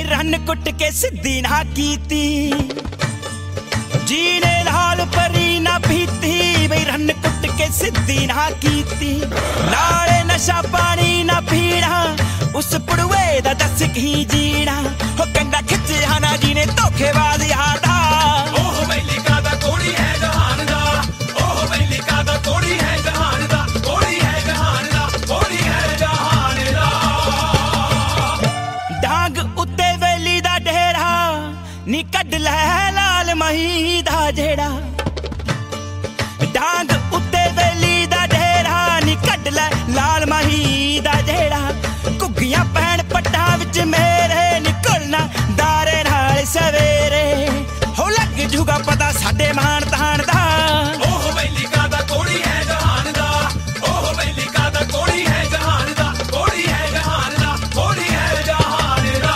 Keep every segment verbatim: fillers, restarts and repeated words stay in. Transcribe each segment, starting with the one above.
run कुट के सिद्धी ना कीती जीने लाल परी ना पीती बई रन कुट के सिद्धी ना कीती नाले नशा पानी ना पीना उस पुड़वे दा दस की जीना हो कंधा खिच्चिया ना जी ने धोखेबाज यादा ओह बैली का दा कोड़ी है जहान दा ओह बैली का दा कोड़ी है जहान दा कोड़ी है जहान दा कोड़ी है जहान दा डांग उत्ते वेली दा ढेरा नी कढ लै लाल मही दा जेड़ा डांग उत्ते वेली दा ढेरा नी कढ लै लाल मही दा जेड़ा घुग्गियां पैण पट्टा विच मेरे निकलना दारे नाल सवेरे हो लग जूगा पता साडे मान तान दा ओह बैली का दा कोड़ी है जहान दा ओह बैली का दा कोड़ी है जहान दा कोड़ी है जहान दा कोड़ी है जहान दा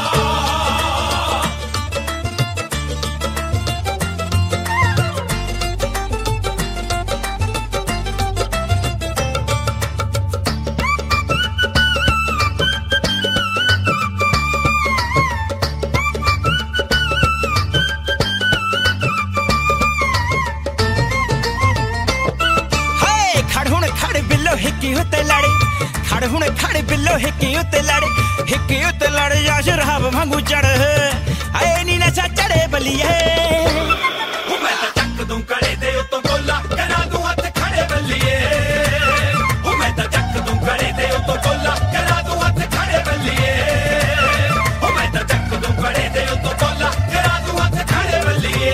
हिक्की उत्ते लड़े खड़ हुण खड़ बिल्लो हिक्की उत्ते लड़े हिक्की उत्ते लड़े या शराब वांगू चढ़ आए नी नशा चढ़े बलिए मैं तो चक दूं कड़े दे उत्तों गोला करा दूं हथ खड़े बल्लिए मैं तो चक दूं कड़े दे उत्तों गोला करा दूं हथ खड़े बल्लिए मैं तो चक दूं कड़े दे उत्तों गोला करा दूं हथ खड़े बल्लिए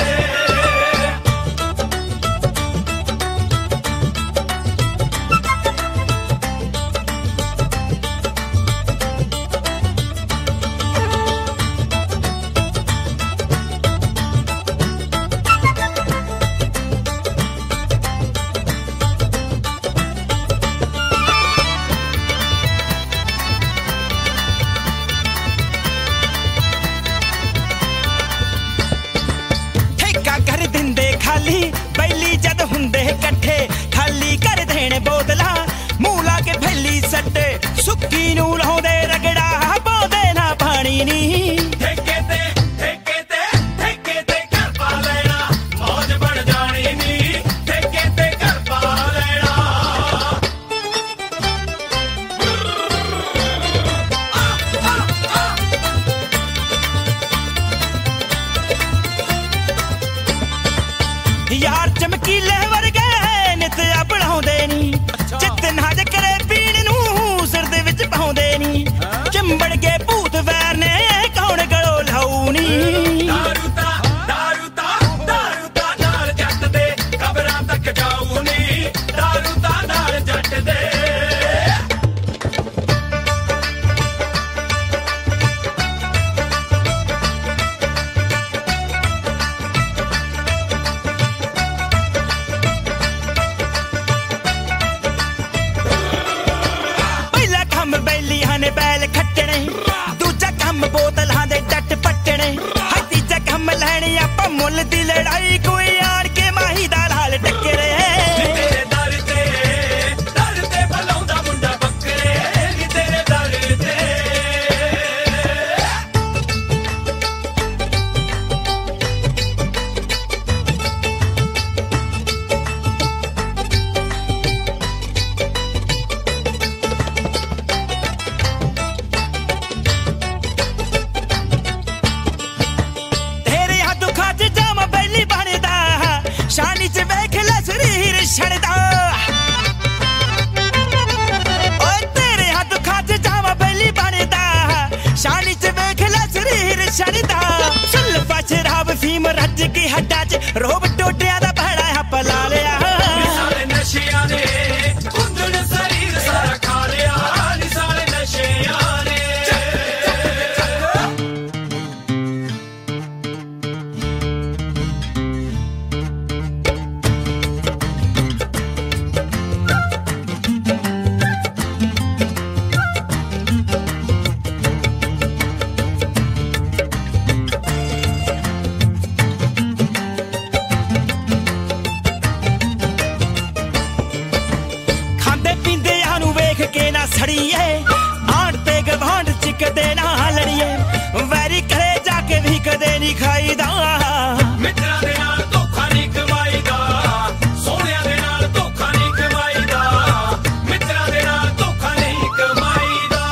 बैली जद हुंदे कट्ठे खाली कर देने बोतला मूंह ला के फैली सट्टे सुक्की नू लाउंदे रगड़ा पाउंदे ना पानी नी ठेके ते ठेके ते ठेके ते कर पा लेना मौज बन जानी नी ठेके ते कर पा लेना यार चमकीले वर्गे नित अपनाउंदे नी चित नाज करे पीण नू सिर दे विच पाउंदे नी चिंबड़ के भूत वैर ने कौन गलो लाउनी दारू ता दारू ता दारू ता नाल जट दे कबरां तक जाऊ नी दारू ता नाल जट दे बैल खट्टने दूजा कम बोतलां दे डट पट्टने हाय तीजा कम लैणी आपां मुੱਲ दी लड़ाई कोई आड़ के माही दा लाल टक्करे तेरे दर ते दर ते भलाउंदा मुंडा बकरे नी तेरे दर ते शानी च वेख ले शरीर छड़दा ओ तेरे हाथ खाच जावा बैली बनदा शानी च वेख ले शरीर छड़दा सुल्फा शराब फीम रज की हड्डा च रोब टोटिया दा भड़ा पला लिया सारे नशियां ने कुंदन शरीर सारा खा लिया सारे नशियां ने ਕਦੇ ਨਹੀਂ ਖਾਈਦਾ ਮਿੱਤਰਾਂ ਦੇ ਨਾਲ ਧੋਖਾ ਨਹੀਂ ਕਮਾਈਦਾ ਸੋਹਣਿਆਂ ਦੇ ਨਾਲ ਧੋਖਾ ਨਹੀਂ ਕਮਾਈਦਾ ਮਿੱਤਰਾਂ ਦੇ ਨਾਲ ਧੋਖਾ ਨਹੀਂ ਕਮਾਈਦਾ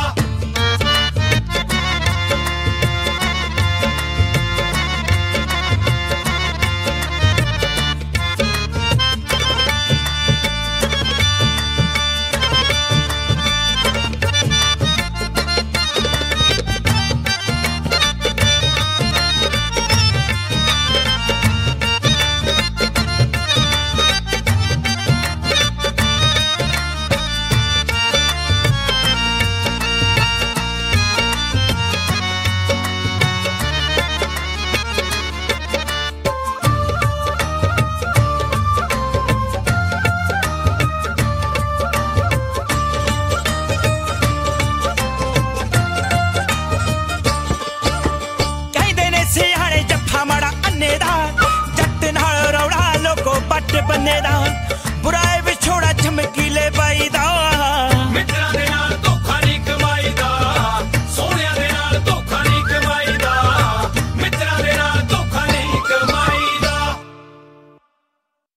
ਸਿਆਣੇ ਜੱਫਾ ਮਾੜਾ ਅੰਨੇ ਦਾ ਜੱਟ ਨਾਲ ਰੌੜਾ ਲੋਕੋ ਪੱਟ ਬੰਨੇ ਦਾ